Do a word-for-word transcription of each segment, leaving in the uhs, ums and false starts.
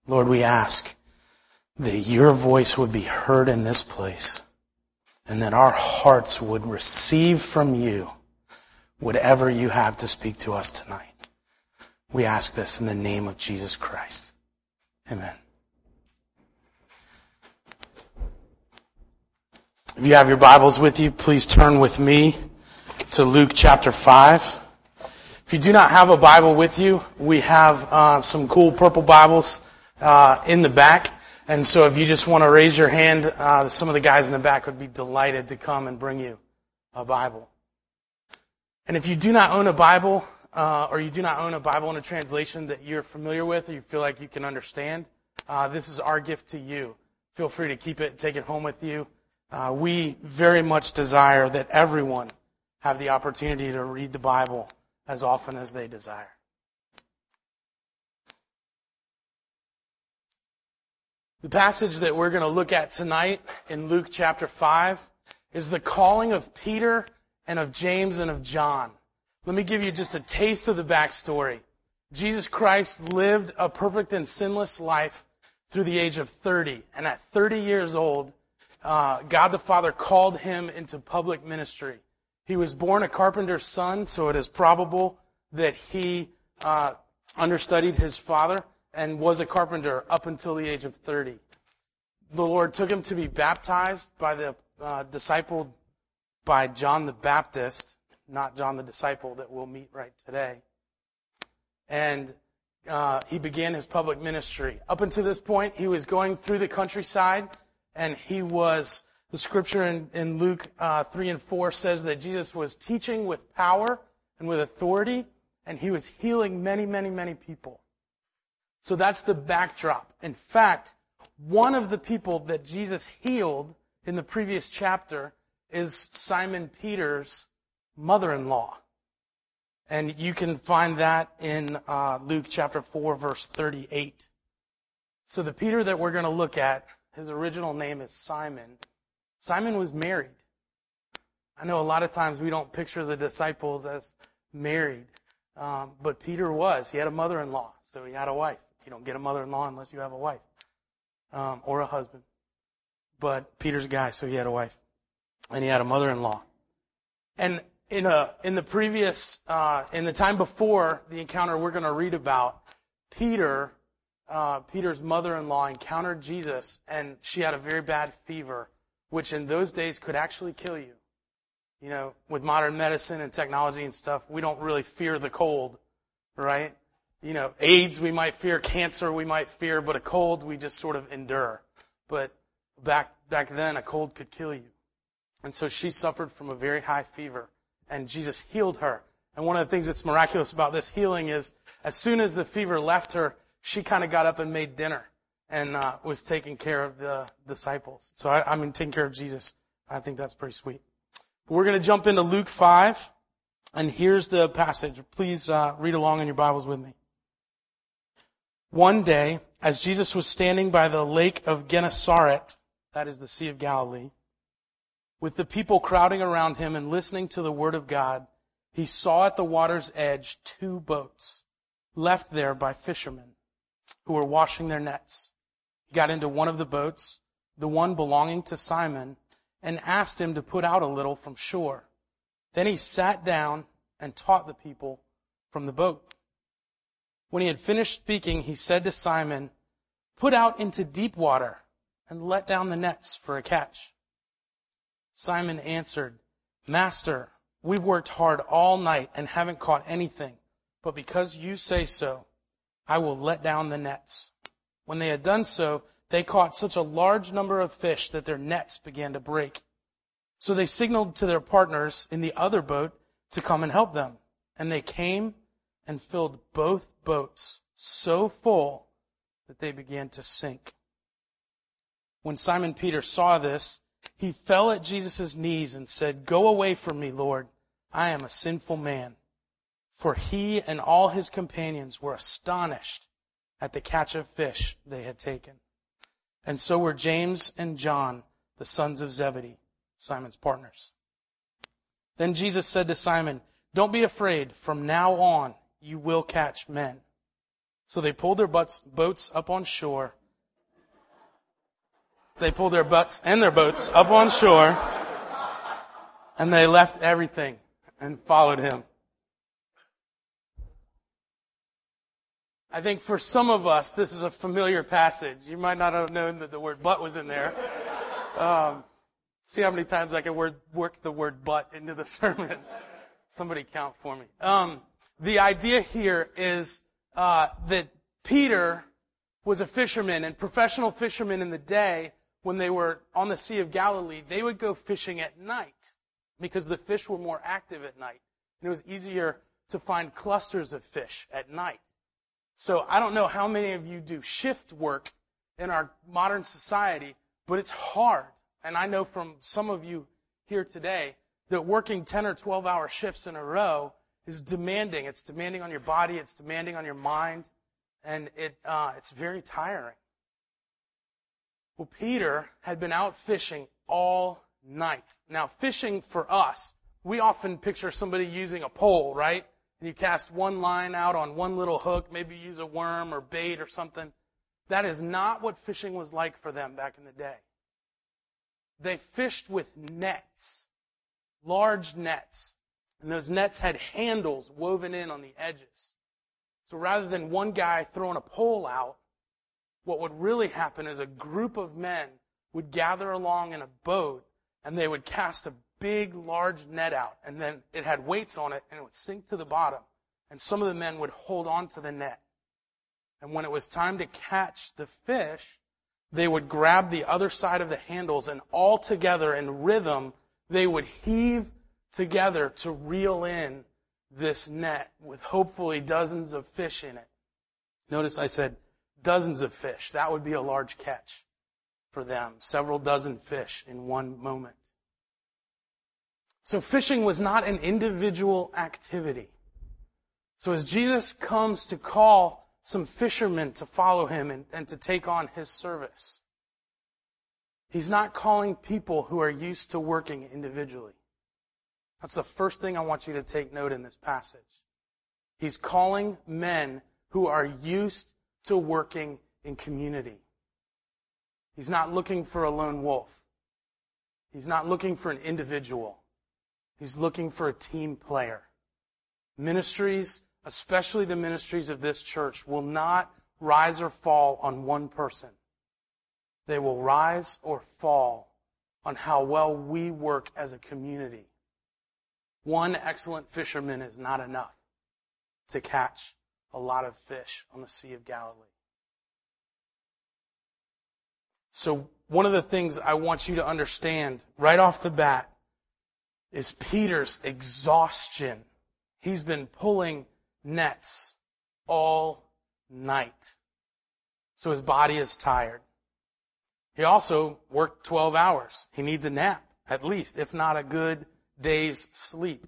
Lord, we ask that your voice would be heard in this place and that our hearts would receive from you whatever you have to speak to us tonight. We ask this in the name of Jesus Christ. Amen. If you have your Bibles with you, please turn with me to Luke chapter five. If you do not have a Bible with you, we have uh, some cool purple Bibles uh, in the back. And so if you just want to raise your hand, uh, some of the guys in the back would be delighted to come and bring you a Bible. And if you do not own a Bible, uh, or you do not own a Bible in a translation that you're familiar with or you feel like you can understand, uh, this is our gift to you. Feel free to keep it, take it home with you. Uh, we very much desire that everyone have the opportunity to read the Bible as often as they desire. The passage that we're going to look at tonight in Luke chapter five is the calling of Peter and of James and of John. Let me give you just a taste of the backstory. Jesus Christ lived a perfect and sinless life through the age of thirty. And at thirty years old, uh, God the Father called him into public ministry. He was born a carpenter's son, so it is probable that he uh, understudied his father and was a carpenter up until the age of thirty. The Lord took him to be baptized by the uh, disciple by John the Baptist, not John the disciple that we'll meet right today. And uh, he began his public ministry. Up until this point, he was going through the countryside, and he was, the scripture in, in Luke uh, three and four says that Jesus was teaching with power and with authority, and he was healing many, many, many people. So that's the backdrop. In fact, one of the people that Jesus healed in the previous chapter is Simon Peter's mother-in-law. And you can find that in uh, Luke chapter four, verse thirty-eight. So the Peter that we're going to look at, his original name is Simon. Simon was married. I know a lot of times we don't picture the disciples as married, um, but Peter was. He had a mother-in-law, so he had a wife. You don't get a mother-in-law unless you have a wife um, or a husband. But Peter's a guy, so he had a wife. And he had a mother-in-law. And in a in the previous, uh, in the time before the encounter we're going to read about, Peter, uh, Peter's mother-in-law encountered Jesus, and she had a very bad fever, which in those days could actually kill you. You know, with modern medicine and technology and stuff, we don't really fear the cold, right? You know, AIDS we might fear, cancer we might fear, but a cold we just sort of endure. But back back then, a cold could kill you. And so she suffered from a very high fever, and Jesus healed her. And one of the things that's miraculous about this healing is, as soon as the fever left her, she kind of got up and made dinner and uh, was taking care of the disciples. So I, I mean, taking care of Jesus. I think that's pretty sweet. But we're going to jump into Luke five, and here's the passage. Please uh, read along in your Bibles with me. One day, as Jesus was standing by the lake of Gennesaret, that is the Sea of Galilee, with the people crowding around him and listening to the word of God, he saw at the water's edge two boats left there by fishermen who were washing their nets. He got into one of the boats, the one belonging to Simon, and asked him to put out a little from shore. Then he sat down and taught the people from the boat. When he had finished speaking, he said to Simon, "Put out into deep water and let down the nets for a catch." Simon answered, "Master, we've worked hard all night and haven't caught anything, but because you say so, I will let down the nets." When they had done so, they caught such a large number of fish that their nets began to break. So they signaled to their partners in the other boat to come and help them. And they came and filled both boats so full that they began to sink. When Simon Peter saw this, he fell at Jesus' knees and said, "Go away from me, Lord. I am a sinful man." For he and all his companions were astonished at the catch of fish they had taken. And so were James and John, the sons of Zebedee, Simon's partners. Then Jesus said to Simon, "Don't be afraid. From now on, you will catch men." So they pulled their butts, boats up on shore. They pulled their butts and their boats up on shore, and they left everything and followed him. I think for some of us, this is a familiar passage. You might not have known that the word "but" was in there. Um, see how many times I can word, work the word "but" into the sermon. Somebody count for me. Um, the idea here is uh, that Peter was a fisherman, and professional fishermen in the day, when they were on the Sea of Galilee, they would go fishing at night because the fish were more active at night. And it was easier to find clusters of fish at night. So I don't know how many of you do shift work in our modern society, but it's hard. And I know from some of you here today that working ten or twelve hour shifts in a row is demanding. It's demanding on your body. It's demanding on your mind. And it uh, it's very tiring. Well, Peter had been out fishing all night. Now, fishing for us, we often picture somebody using a pole, right? And you cast one line out on one little hook, maybe use a worm or bait or something. That is not what fishing was like for them back in the day. They fished with nets, large nets. And those nets had handles woven in on the edges. So rather than one guy throwing a pole out, what would really happen is a group of men would gather along in a boat and they would cast a big, large net out. And then it had weights on it and it would sink to the bottom. And some of the men would hold on to the net. And when it was time to catch the fish, they would grab the other side of the handles and all together in rhythm, they would heave together to reel in this net with hopefully dozens of fish in it. Notice I said dozens of fish. That would be a large catch for them. Several dozen fish in one moment. So fishing was not an individual activity. So as Jesus comes to call some fishermen to follow him and, and to take on his service, he's not calling people who are used to working individually. That's the first thing I want you to take note in this passage. He's calling men who are used to working in community. He's not looking for a lone wolf. He's not looking for an individual. He's looking for a team player. Ministries, especially the ministries of this church, will not rise or fall on one person. They will rise or fall on how well we work as a community. One excellent fisherman is not enough to catch a lot of fish on the Sea of Galilee. So one of the things I want you to understand right off the bat is Peter's exhaustion. He's been pulling nets all night. So his body is tired. He also worked twelve hours. He needs a nap, at least, if not a good day's sleep.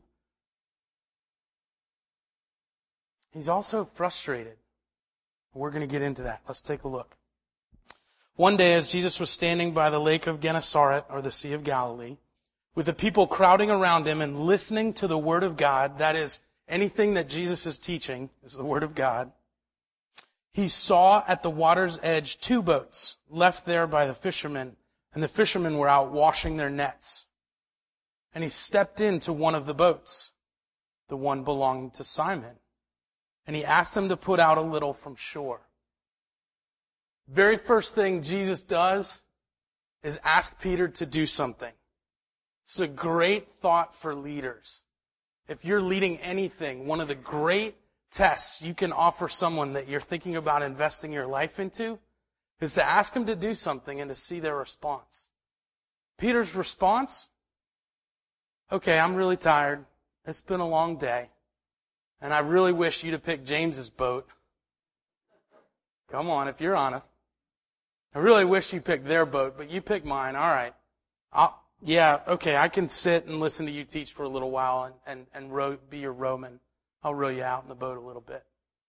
He's also frustrated. We're going to get into that. Let's take a look. One day, as Jesus was standing by the lake of Gennesaret, or the Sea of Galilee, with the people crowding around him and listening to the Word of God, that is, anything that Jesus is teaching is the Word of God, he saw at the water's edge two boats left there by the fishermen, and the fishermen were out washing their nets. And he stepped into one of the boats, the one belonging to Simon, and he asked him to put out a little from shore. Very first thing Jesus does is ask Peter to do something. It's a great thought for leaders. If you're leading anything, one of the great tests you can offer someone that you're thinking about investing your life into is to ask them to do something and to see their response. Peter's response? Okay, I'm really tired. It's been a long day. And I really wish you'd have picked James's boat. Come on, if you're honest. I really wish you picked their boat, but you picked mine. All right. I'll, yeah, okay, I can sit and listen to you teach for a little while and, and, and row, be your rowman. I'll row you out in the boat a little bit.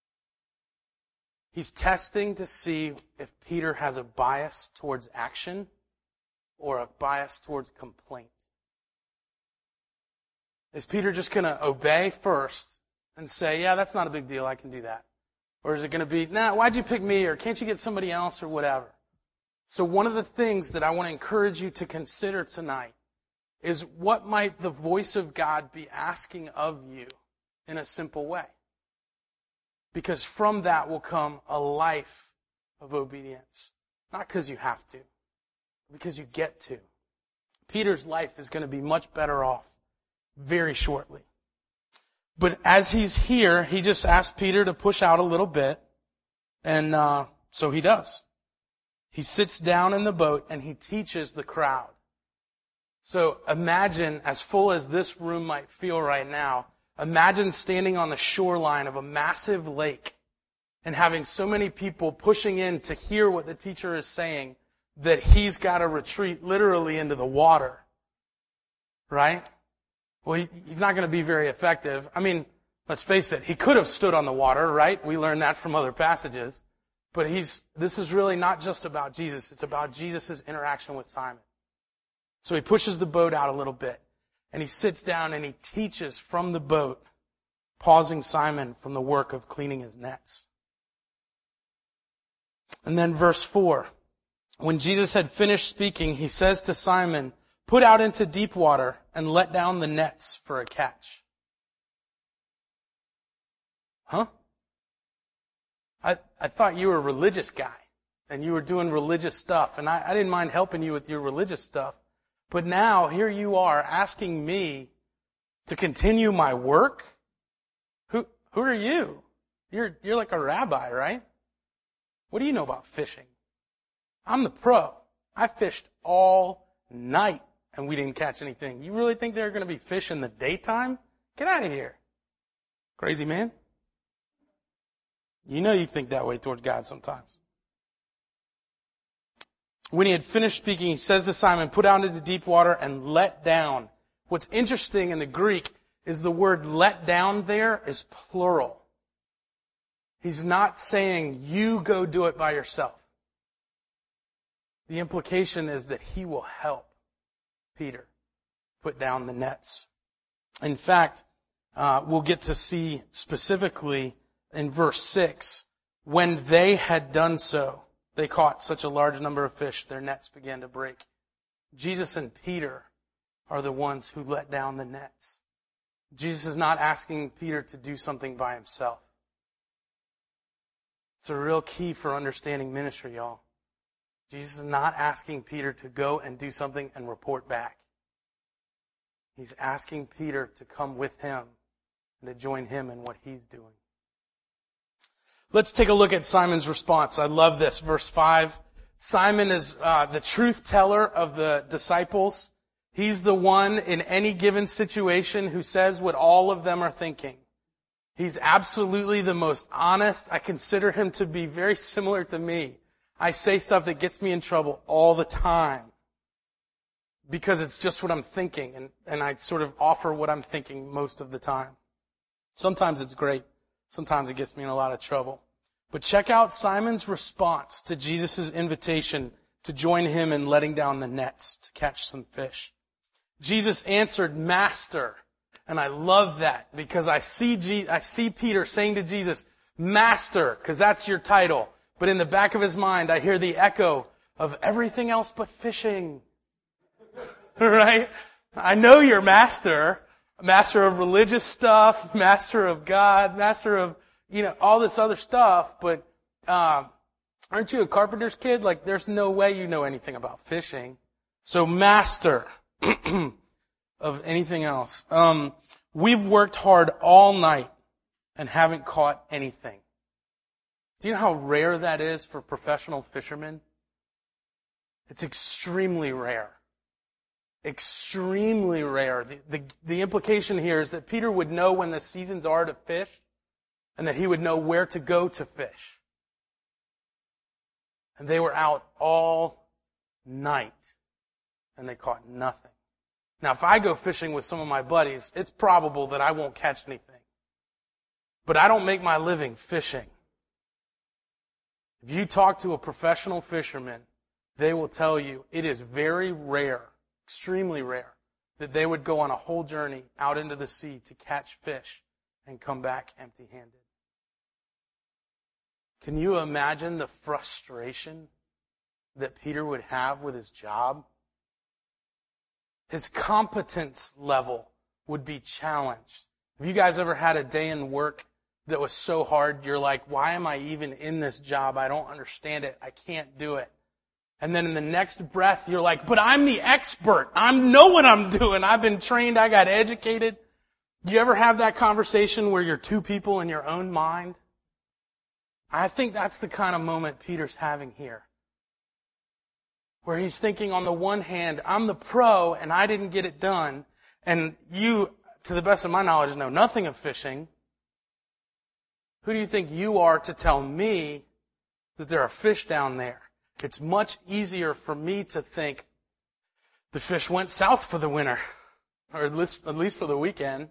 He's testing to see if Peter has a bias towards action or a bias towards complaint. Is Peter just going to obey first and say, yeah, that's not a big deal, I can do that? Or is it going to be, nah, why'd you pick me? Or can't you get somebody else or whatever? So one of the things that I want to encourage you to consider tonight is what might the voice of God be asking of you in a simple way? Because from that will come a life of obedience. Not because you have to, but because you get to. Peter's life is going to be much better off very shortly. But as he's here, he just asked Peter to push out a little bit, and uh, so he does. He sits down in the boat and he teaches the crowd. So imagine, as full as this room might feel right now, imagine standing on the shoreline of a massive lake and having so many people pushing in to hear what the teacher is saying that he's got to retreat literally into the water. Right? Well, he, he's not going to be very effective. I mean, let's face it, he could have stood on the water, right? We learned that from other passages. But he's, this is really not just about Jesus. It's about Jesus' interaction with Simon. So he pushes the boat out a little bit, and he sits down and he teaches from the boat, pausing Simon from the work of cleaning his nets. And then verse four, when Jesus had finished speaking, he says to Simon, "Put out into deep water and let down the nets for a catch." Huh? I, I thought you were a religious guy and you were doing religious stuff, and I, I didn't mind helping you with your religious stuff. But now here you are asking me to continue my work? Who who are you? You're you're like a rabbi, right? What do you know about fishing? I'm the pro. I fished all night and we didn't catch anything. You really think there are going to be fish in the daytime? Get out of here. Crazy man. You know you think that way towards God sometimes. When he had finished speaking, he says to Simon, "Put out into deep water and let down." What's interesting in the Greek is the word "let down" there is plural. He's not saying you go do it by yourself. The implication is that he will help Peter put down the nets. In fact, uh, we'll get to see specifically in verse six, when they had done so, they caught such a large number of fish, their nets began to break. Jesus and Peter are the ones who let down the nets. Jesus is not asking Peter to do something by himself. It's a real key for understanding ministry, y'all. Jesus is not asking Peter to go and do something and report back. He's asking Peter to come with him and to join him in what he's doing. Let's take a look at Simon's response. I love this. Verse five. Simon is uh, the truth teller of the disciples. He's the one in any given situation who says what all of them are thinking. He's absolutely the most honest. I consider him to be very similar to me. I say stuff that gets me in trouble all the time because it's just what I'm thinking, and, and I sort of offer what I'm thinking most of the time. Sometimes it's great. Sometimes it gets me in a lot of trouble. But check out Simon's response to Jesus' invitation to join him in letting down the nets to catch some fish. Jesus answered, "Master." And I love that because I see G- I see Peter saying to Jesus, "Master," because that's your title. But in the back of his mind, I hear the echo of everything else but fishing. Right? I know you're master. Master of religious stuff, master of God, master of, you know, all this other stuff, but uh, aren't you a carpenter's kid? Like, there's no way you know anything about fishing. So, master of anything else. Um, we've worked hard all night and haven't caught anything. Do you know how rare that is for professional fishermen? It's extremely rare. Extremely rare. The, the, the implication here is that Peter would know when the seasons are to fish and that he would know where to go to fish. And they were out all night and they caught nothing. Now, if I go fishing with some of my buddies, it's probable that I won't catch anything. But I don't make my living fishing. If you talk to a professional fisherman, they will tell you it is very rare, extremely rare, that they would go on a whole journey out into the sea to catch fish and come back empty-handed. Can you imagine the frustration that Peter would have with his job? His competence level would be challenged. Have you guys ever had a day in work that was so hard, you're like, why am I even in this job? I don't understand it. I can't do it. And then in the next breath, you're like, but I'm the expert. I know what I'm doing. I've been trained. I got educated. Do you ever have that conversation where you're two people in your own mind? I think that's the kind of moment Peter's having here. Where he's thinking, on the one hand, I'm the pro and I didn't get it done. And you, to the best of my knowledge, know nothing of fishing. Who do you think you are to tell me that there are fish down there? It's much easier for me to think the fish went south for the winter, or at least, at least for the weekend.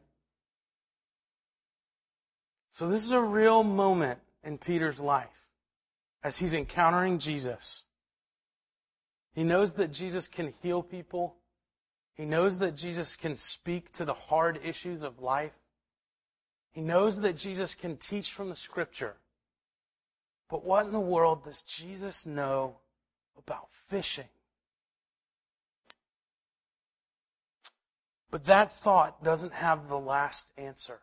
So this is a real moment in Peter's life as he's encountering Jesus. He knows that Jesus can heal people. He knows that Jesus can speak to the hard issues of life. He knows that Jesus can teach from the Scripture. But what in the world does Jesus know about fishing? But that thought doesn't have the last answer.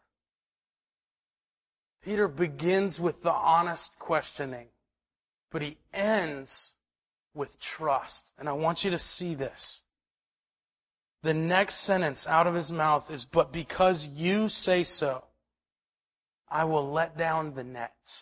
Peter begins with the honest questioning, but he ends with trust. And I want you to see this. The next sentence out of his mouth is, but because you say so, I will let down the nets.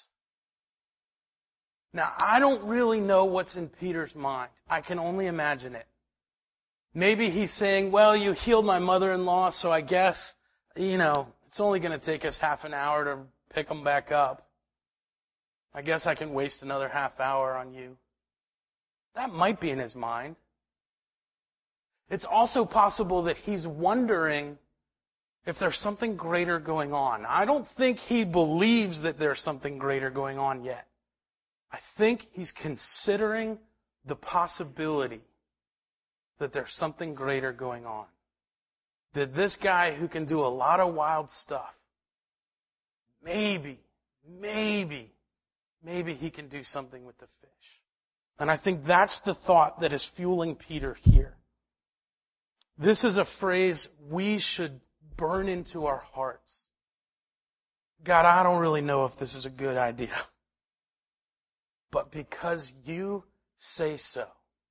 Now, I don't really know what's in Peter's mind. I can only imagine it. Maybe he's saying, well, you healed my mother-in-law, so I guess, you know, it's only going to take us half an hour to pick them back up. I guess I can waste another half hour on you. That might be in his mind. It's also possible that he's wondering if there's something greater going on. I don't think he believes that there's something greater going on yet. I think he's considering the possibility that there's something greater going on. That this guy who can do a lot of wild stuff, maybe, maybe, maybe he can do something with the fish. And I think that's the thought that is fueling Peter here. This is a phrase we should burn into our hearts. God, I don't really know if this is a good idea. But because you say so,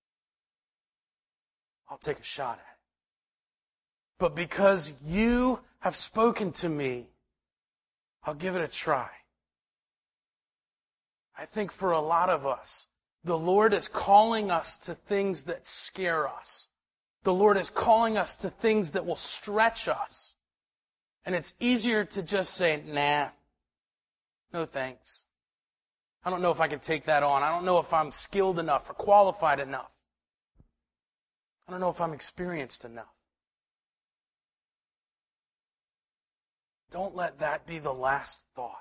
I'll take a shot at it. But because you have spoken to me, I'll give it a try. I think for a lot of us, the Lord is calling us to things that scare us. The Lord is calling us to things that will stretch us. And it's easier to just say, nah, no thanks. I don't know if I can take that on. I don't know if I'm skilled enough or qualified enough. I don't know if I'm experienced enough. Don't let that be the last thought.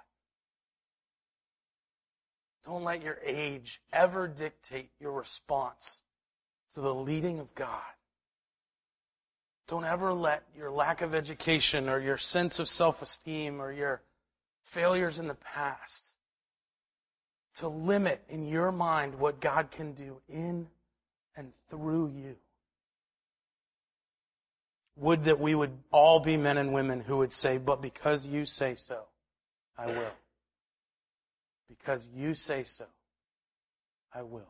Don't let your age ever dictate your response to the leading of God. Don't ever let your lack of education or your sense of self-esteem or your failures in the past to limit in your mind what God can do in and through you. Would that we would all be men and women who would say, but because you say so, I will. Because you say so, I will.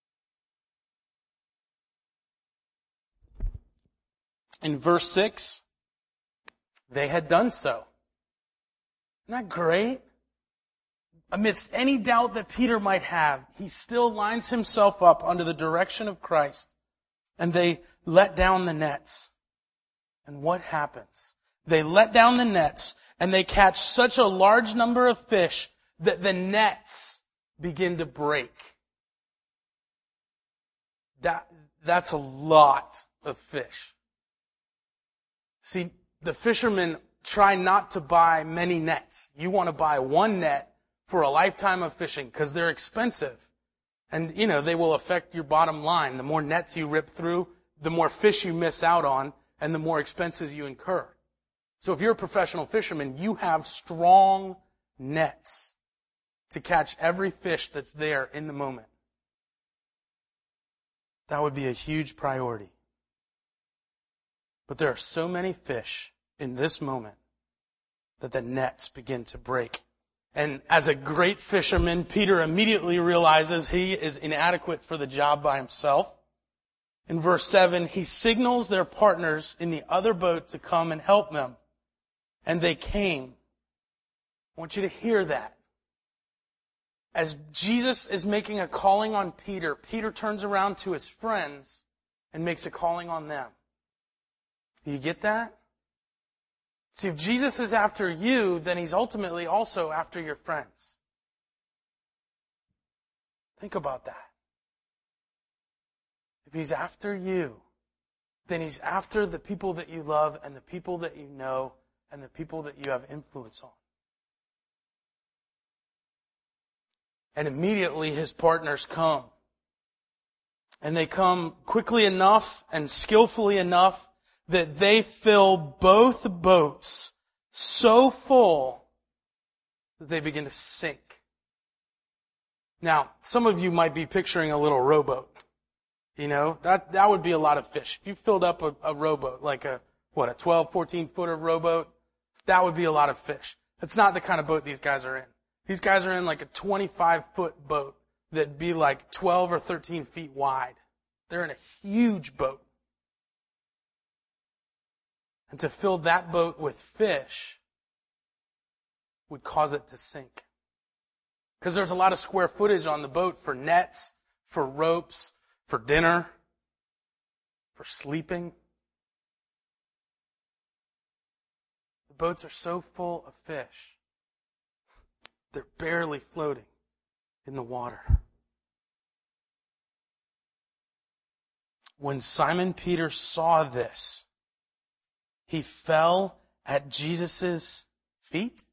In verse six, they had done so. Isn't that great? Amidst any doubt that Peter might have, he still lines himself up under the direction of Christ, and they let down the nets. And what happens? They let down the nets, and they catch such a large number of fish that the nets begin to break. That, that's a lot of fish. See, the fishermen try not to buy many nets. You want to buy one net for a lifetime of fishing because they're expensive. And, you know, they will affect your bottom line. The more nets you rip through, the more fish you miss out on, and the more expenses you incur. So if you're a professional fisherman, you have strong nets. to catch every fish that's there in the moment. That would be a huge priority. But there are so many fish in this moment that the nets begin to break. And as a great fisherman, Peter immediately realizes he is inadequate for the job by himself. In verse seven, he signals their partners in the other boat to come and help them. And they came. I want you to hear that. As Jesus is making a calling on Peter, Peter turns around to his friends and makes a calling on them. Do you get that? See, if Jesus is after you, then he's ultimately also after your friends. Think about that. If he's after you, then he's after the people that you love and the people that you know and the people that you have influence on. And immediately his partners come. And they come quickly enough and skillfully enough that they fill both boats so full that they begin to sink. Now, some of you might be picturing a little rowboat. You know, that, that would be a lot of fish. If you filled up a, a rowboat, like a, what, a twelve, fourteen footer rowboat, that would be a lot of fish. That's not the kind of boat these guys are in. These guys are in like a twenty-five foot boat that'd be like twelve or thirteen feet wide. They're in a huge boat. And to fill that boat with fish would cause it to sink. Because there's a lot of square footage on the boat for nets, for ropes, for dinner, for sleeping. The boats are so full of fish, they're barely floating in the water. When Simon Peter saw this, he fell at Jesus' feet.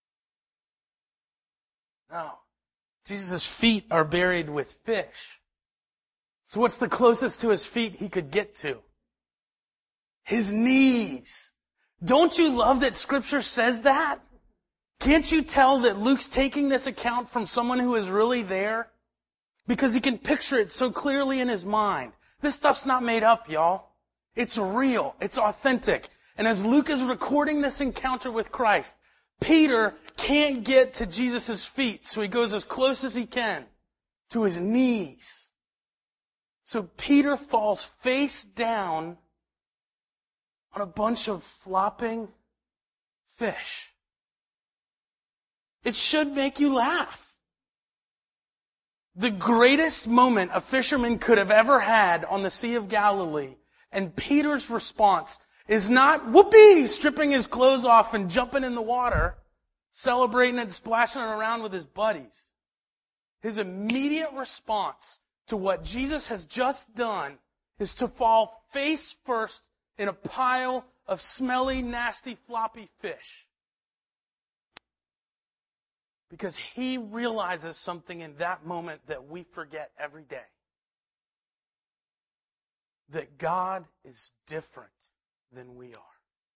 No. Jesus' feet are buried with fish. So what's the closest to his feet he could get to? His knees. Don't you love that Scripture says that? Can't you tell that Luke's taking this account from someone who is really there? Because he can picture it so clearly in his mind. This stuff's not made up, y'all. It's real. It's authentic. And as Luke is recording this encounter with Christ, Peter can't get to Jesus' feet, so he goes as close as he can to his knees. So Peter falls face down on a bunch of flopping fish. It should make you laugh. The greatest moment a fisherman could have ever had on the Sea of Galilee, and Peter's response is not, whoopee, stripping his clothes off and jumping in the water, celebrating and splashing around with his buddies. His immediate response to what Jesus has just done is to fall face first in a pile of smelly, nasty, floppy fish. Because he realizes something in that moment that we forget every day. That God is different than we are.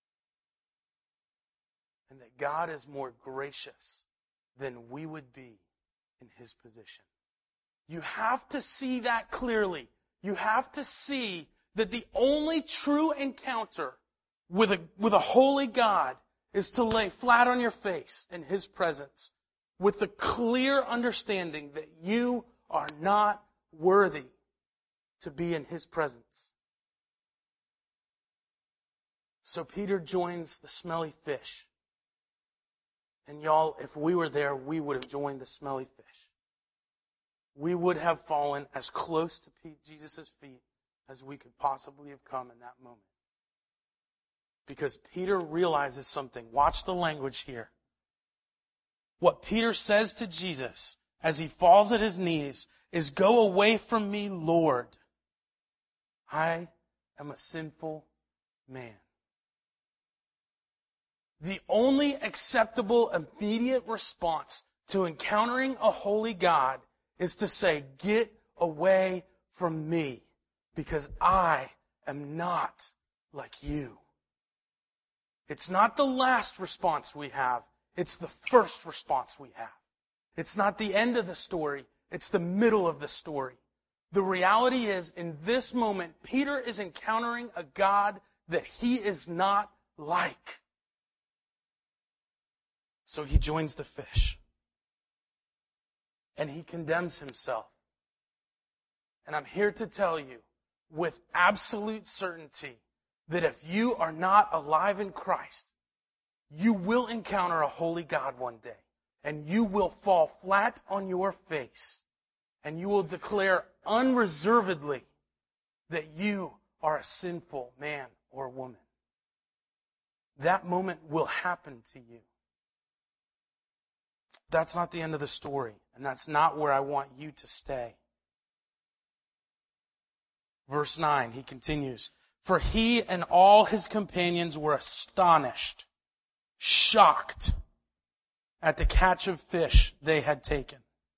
And that God is more gracious than we would be in his position. You have to see that clearly. You have to see that the only true encounter with a, with a holy God is to lay flat on your face in his presence with the clear understanding that you are not worthy to be in his presence. So Peter joins the smelly fish. And y'all, if we were there, we would have joined the smelly fish. We would have fallen as close to Jesus' feet as we could possibly have come in that moment. Because Peter realizes something. Watch the language here. What Peter says to Jesus as he falls at his knees is, "Go away from me, Lord. I am a sinful man." The only acceptable immediate response to encountering a holy God is to say, "Get away from me, because I am not like you." It's not the last response we have. It's the first response we have. It's not the end of the story. It's the middle of the story. The reality is, in this moment, Peter is encountering a God that he is not like. So he joins the fish. And he condemns himself. And I'm here to tell you, with absolute certainty, that if you are not alive in Christ, you will encounter a holy God one day. And you will fall flat on your face. And you will declare unreservedly that you are a sinful man or woman. That moment will happen to you. That's not the end of the story. And that's not where I want you to stay. Verse nine, he continues, "For he and all his companions were astonished, shocked at the catch of fish they had taken."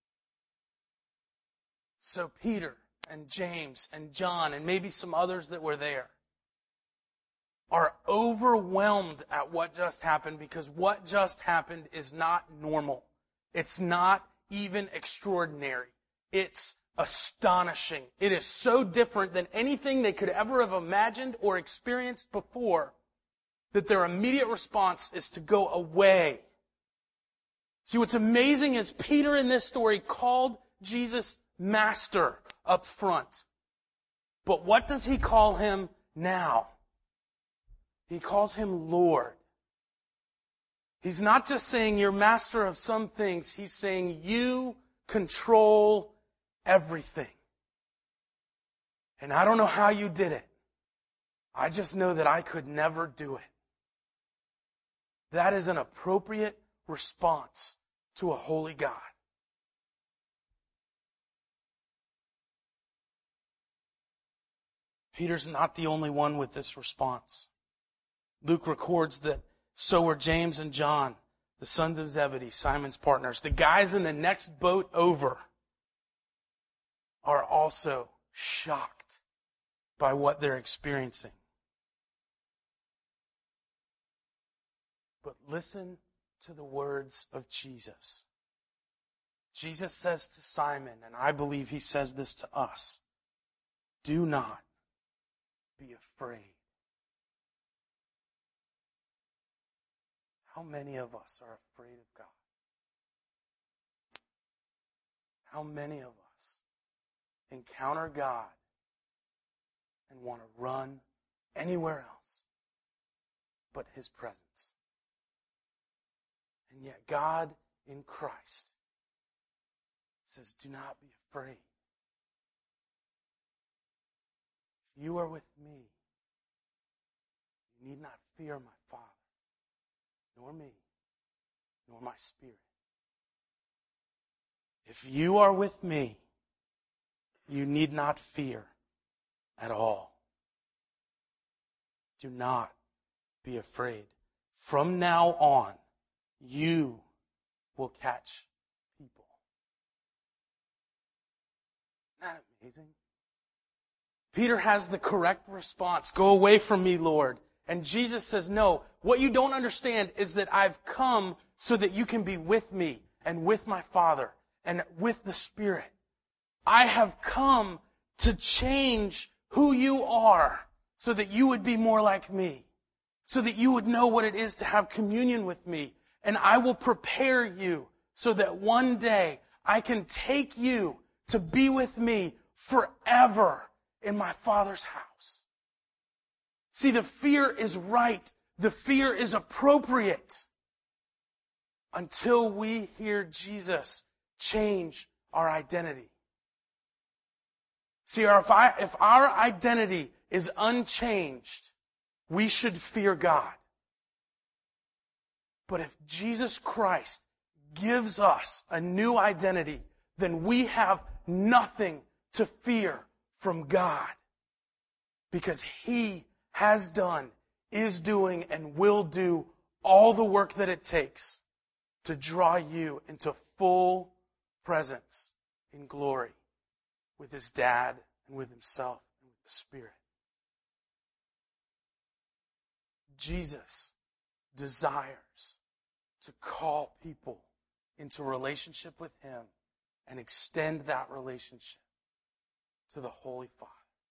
So Peter and James and John and maybe some others that were there are overwhelmed at what just happened, because what just happened is not normal. It's not even extraordinary. It's astonishing. It is so different than anything they could ever have imagined or experienced before that their immediate response is to go away. See, what's amazing is Peter in this story called Jesus Master up front. But what does he call him now? He calls him Lord. He's not just saying you're master of some things. He's saying you control everything. And I don't know how you did it. I just know that I could never do it. That is an appropriate response to a holy God. Peter's not the only one with this response. Luke records that so were James and John, the sons of Zebedee, Simon's partners. The guys in the next boat over are also shocked by what they're experiencing. But listen to the words of Jesus. Jesus says to Simon, and I believe he says this to us, "Do not be afraid." How many of us are afraid of God? How many of us encounter God and want to run anywhere else but His presence? And yet God in Christ says, do not be afraid. If you are with me, you need not fear my Father, nor me, nor my Spirit. If you are with me, you need not fear at all. Do not be afraid. From now on, you will catch people. Isn't that amazing? Peter has the correct response. Go away from me, Lord. And Jesus says, no, what you don't understand is that I've come so that you can be with me and with my Father and with the Spirit. I have come to change who you are so that you would be more like me, so that you would know what it is to have communion with me. And I will prepare you so that one day I can take you to be with me forever in my Father's house. See, the fear is right. The fear is appropriate until we hear Jesus change our identity. See, if, I, if our identity is unchanged, we should fear God. But if Jesus Christ gives us a new identity, then we have nothing to fear from God, because He has done, is doing, and will do all the work that it takes to draw you into full presence in glory with His dad and with Himself and with the Spirit. Jesus desires to call people into a relationship with Him and extend that relationship to the Holy Father.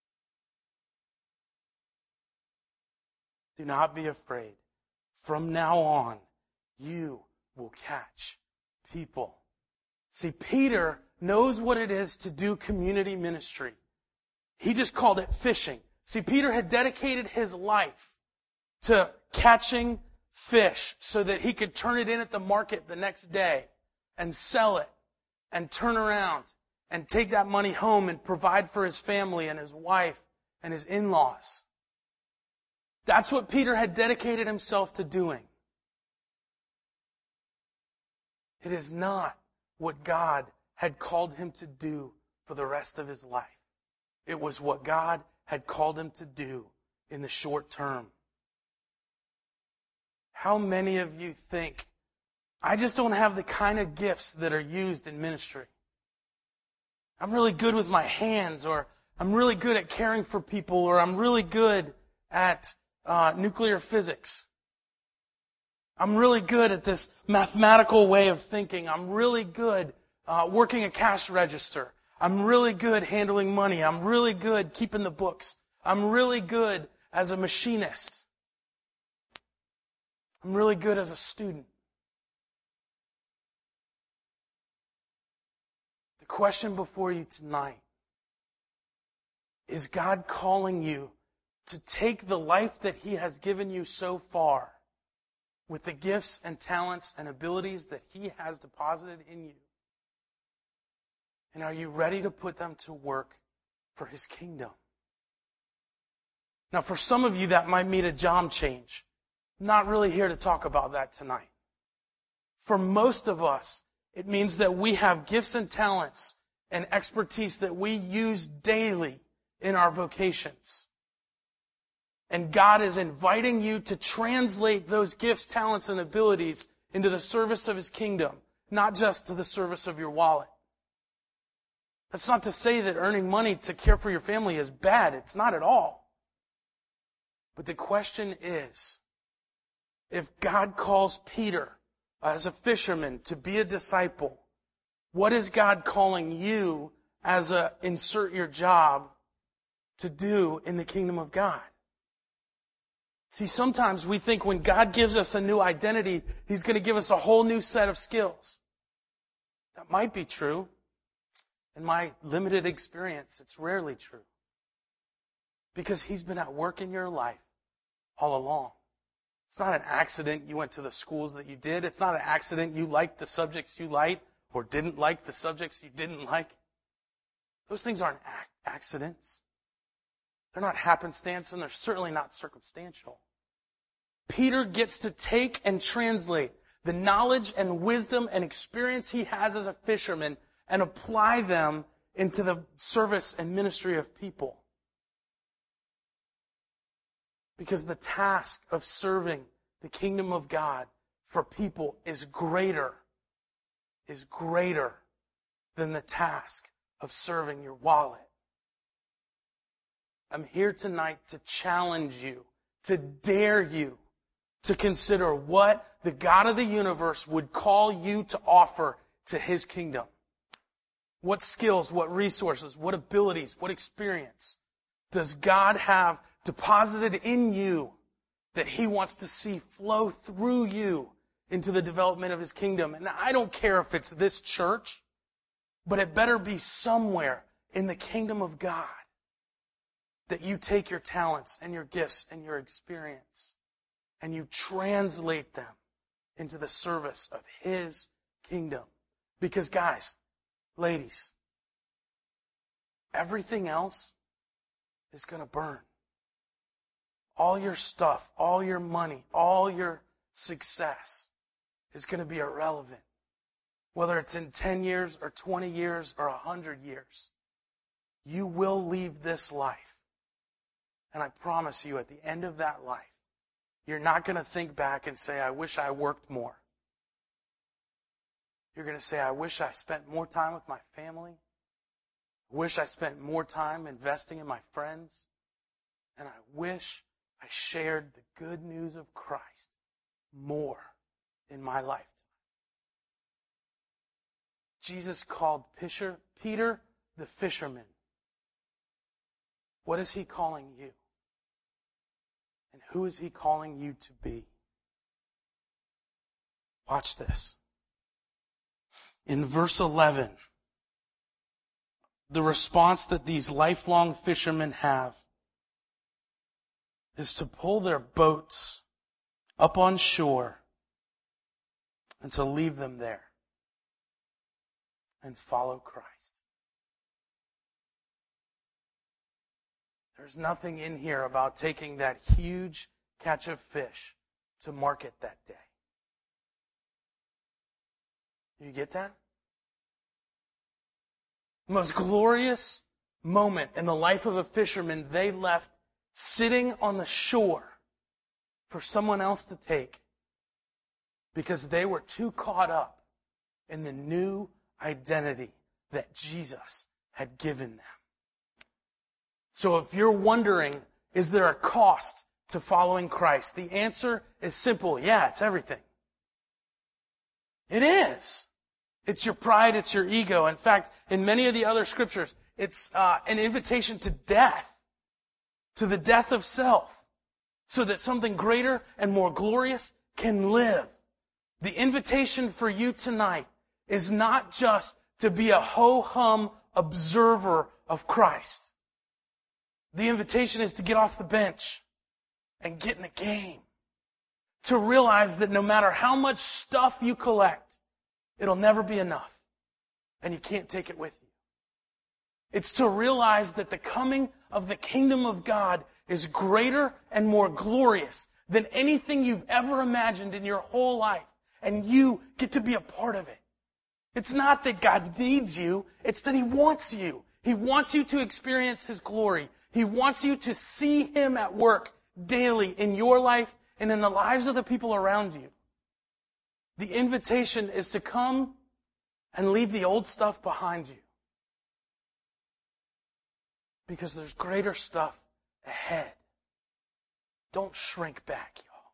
Do not be afraid. From now on, you will catch people. See, Peter knows what it is to do community ministry. He just called it fishing. See, Peter had dedicated his life to catching fish so that he could turn it in at the market the next day and sell it and turn around and take that money home and provide for his family and his wife and his in-laws. That's what Peter had dedicated himself to doing. It is not what God had called him to do for the rest of his life. It was what God had called him to do in the short term. How many of you think, I just don't have the kind of gifts that are used in ministry? I'm really good with my hands, or I'm really good at caring for people, or I'm really good at uh, nuclear physics. I'm really good at this mathematical way of thinking. I'm really good uh, working a cash register. I'm really good handling money. I'm really good keeping the books. I'm really good as a machinist. I'm really good as a student. The question before you tonight is God calling you to take the life that He has given you so far with the gifts and talents and abilities that He has deposited in you? And are you ready to put them to work for His kingdom? Now, for some of you, that might mean a job change. I'm not really here to talk about that tonight. For most of us, it means that we have gifts and talents and expertise that we use daily in our vocations. And God is inviting you to translate those gifts, talents, and abilities into the service of His kingdom, not just to the service of your wallet. That's not to say that earning money to care for your family is bad. It's not at all. But the question is, if God calls Peter as a fisherman to be a disciple, what is God calling you as a insert your job to do in the kingdom of God? See, sometimes we think when God gives us a new identity, He's going to give us a whole new set of skills. That might be true. In my limited experience, it's rarely true. Because He's been at work in your life all along. It's not an accident you went to the schools that you did. It's not an accident you liked the subjects you liked or didn't like the subjects you didn't like. Those things aren't accidents. They're not happenstance, and they're certainly not circumstantial. Peter gets to take and translate the knowledge and wisdom and experience he has as a fisherman and apply them into the service and ministry of people. Because the task of serving the kingdom of God for people is greater, is greater than the task of serving your wallet. I'm here tonight to challenge you, to dare you to consider what the God of the universe would call you to offer to His kingdom. What skills, what resources, what abilities, what experience does God have deposited in you that He wants to see flow through you into the development of His kingdom? And I don't care if it's this church, but it better be somewhere in the kingdom of God that you take your talents and your gifts and your experience and you translate them into the service of His kingdom. Because guys, ladies, everything else is going to burn. All your stuff, all your money, all your success is going to be irrelevant. Whether it's in ten years or twenty years or one hundred years. You will leave this life. And I promise you, at the end of that life, you're not going to think back and say, I wish I worked more. You're going to say, I wish I spent more time with my family. I wish I spent more time investing in my friends. And I wish I shared the good news of Christ more in my lifetime. Jesus called Peter, Peter the fisherman. What is he calling you? And who is he calling you to be? Watch this. In verse eleven, the response that these lifelong fishermen have is to pull their boats up on shore and to leave them there and follow Christ. There's nothing in here about taking that huge catch of fish to market that day. You get that? The most glorious moment in the life of a fisherman they left sitting on the shore for someone else to take because they were too caught up in the new identity that Jesus had given them. So if you're wondering, is there a cost to following Christ? The answer is simple. Yeah, it's everything. It is. It's your pride, it's your ego. In fact, in many of the other scriptures, it's uh, an invitation to death, to the death of self, so that something greater and more glorious can live. The invitation for you tonight is not just to be a ho-hum observer of Christ. The invitation is to get off the bench and get in the game. To realize that no matter how much stuff you collect, it'll never be enough. And you can't take it with you. It's to realize that the coming of the kingdom of God is greater and more glorious than anything you've ever imagined in your whole life. And you get to be a part of it. It's not that God needs you, it's that He wants you. He wants you to experience His glory. He wants you to see Him at work daily in your life and in the lives of the people around you. The invitation is to come and leave the old stuff behind you. Because there's greater stuff ahead. Don't shrink back, y'all.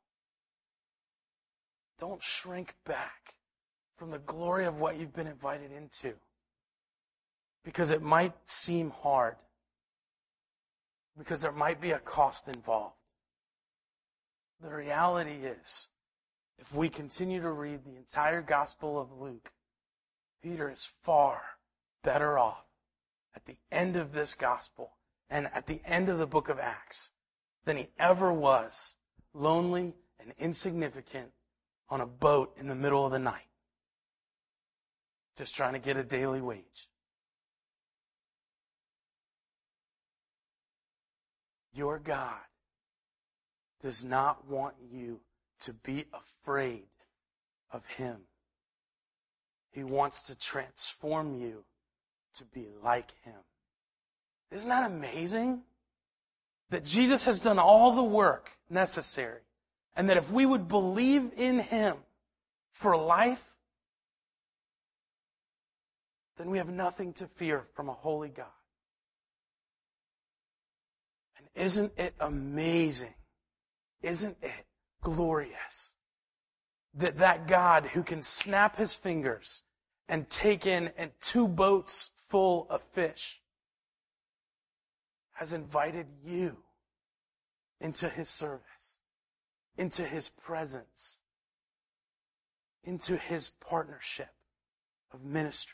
Don't shrink back from the glory of what you've been invited into. Because it might seem hard. Because there might be a cost involved. The reality is, if we continue to read the entire Gospel of Luke, Peter is far better off at the end of this Gospel and at the end of the book of Acts than he ever was, lonely and insignificant on a boat in the middle of the night, just trying to get a daily wage. Your God does not want you to be afraid of Him. He wants to transform you to be like Him. Isn't that amazing? That Jesus has done all the work necessary, and that if we would believe in Him for life, then we have nothing to fear from a holy God. And isn't it amazing? Isn't it glorious that that God who can snap His fingers and take in and two boats full of fish has invited you into His service, into His presence, into His partnership of ministry.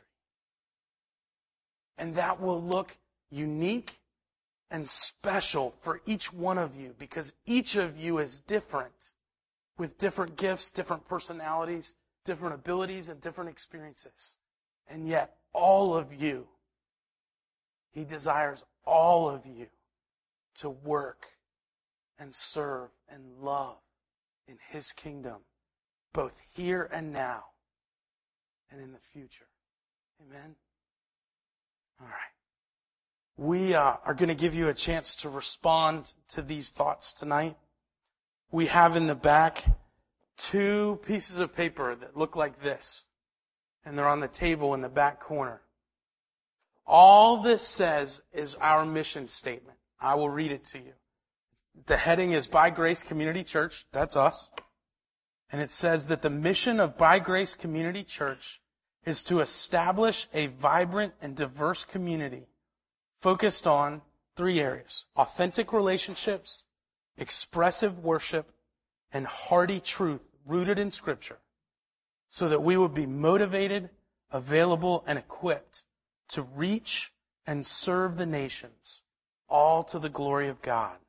And that will look unique and special for each one of you, because each of you is different, with different gifts, different personalities, different abilities, and different experiences. And yet, all of you, He desires all of you to work and serve and love in His kingdom, both here and now and in the future. Amen? All right. We uh, are going to give you a chance to respond to these thoughts tonight. We have in the back two pieces of paper that look like this, and they're on the table in the back corner. All this says is our mission statement. I will read it to you. The heading is By Grace Community Church. That's us. And it says that the mission of By Grace Community Church is to establish a vibrant and diverse community focused on three areas: authentic relationships, expressive worship, and hearty truth rooted in Scripture, so that we would be motivated, available, and equipped to reach and serve the nations, all to the glory of God.